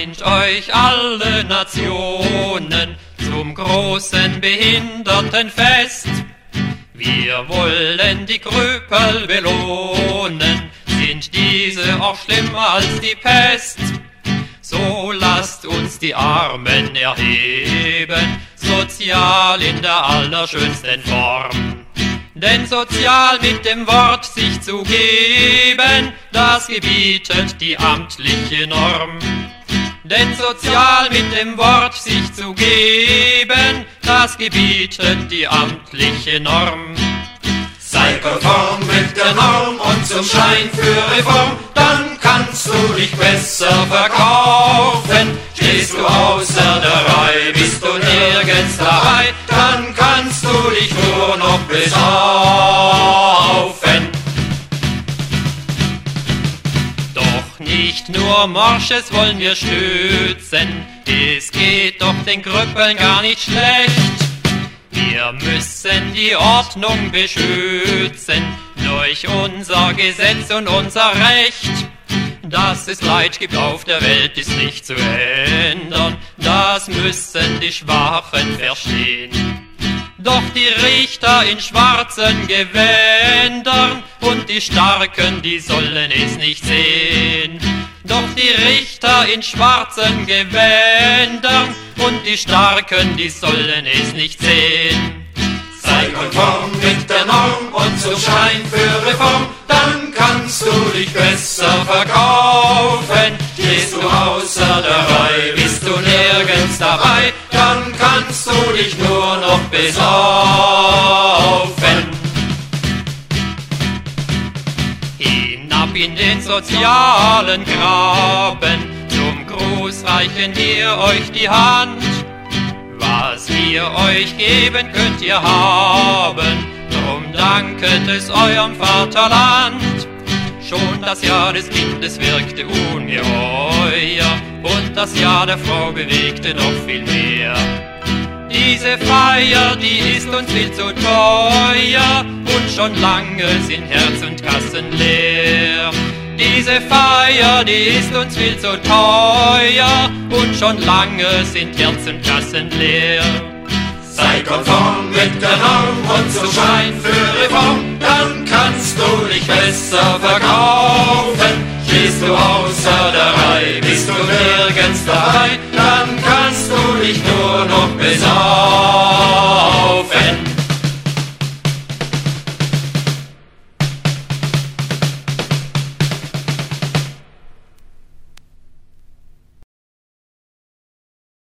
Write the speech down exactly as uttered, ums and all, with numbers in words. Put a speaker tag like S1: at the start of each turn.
S1: Vereint euch alle Nationen zum großen Behindertenfest. Wir wollen die Krüppel belohnen, sind diese auch schlimmer als die Pest. So lasst uns die Armen erheben, sozial in der allerschönsten Form. Denn sozial mit dem Wort sich zu geben, das gebietet die amtliche Norm. Denn sozial mit dem Wort sich zu geben, das gebietet die amtliche Norm.
S2: Sei konform mit der Norm und zum Schein für Reform, dann kannst du dich besser verkaufen. Stehst du außer der Reihe, bist du nirgends dabei, dann kannst du dich nur noch besaufen.
S1: Doch nicht nur Morsches wollen wir stützen, es geht doch den Krüppeln gar nicht schlecht. Wir müssen die Ordnung beschützen durch unser Gesetz und unser Recht. Dass es Leid gibt auf der Welt, ist nicht zu ändern, das müssen die Schwachen verstehen. Doch die Richter in schwarzen Gewändern und die Starken, die sollen es nicht sehen. Doch die Richter in schwarzen Gewändern und die Starken, die sollen es nicht sehen.
S2: Sei konform mit der Norm und zum Schein für Reform, dann kannst du dich besser verkaufen. Stehst du außer der Reihe, bist du nirgends dabei, dann kannst du dich nur noch besaufen.
S1: Hinab in den sozialen Graben, zum Gruß reichen wir euch die Hand. Was wir euch geben, könnt ihr haben, drum danket es eurem Vaterland. Schon das Jahr des Kindes wirkte ungeheuer und das Jahr der Frau bewegte noch viel mehr. Diese Feier, die ist uns viel zu teuer und schon lange sind Herz und Kassen leer. Diese Feier, die ist uns viel zu teuer und schon lange sind Herz und Kassen leer.
S2: Sei konform mit der Norm und zum Schein für Reform, dann kannst du dich besser verkaufen. Stehst du außer der Reihe, bist du nirgends dabei, dann kannst du dich nur noch besaufen.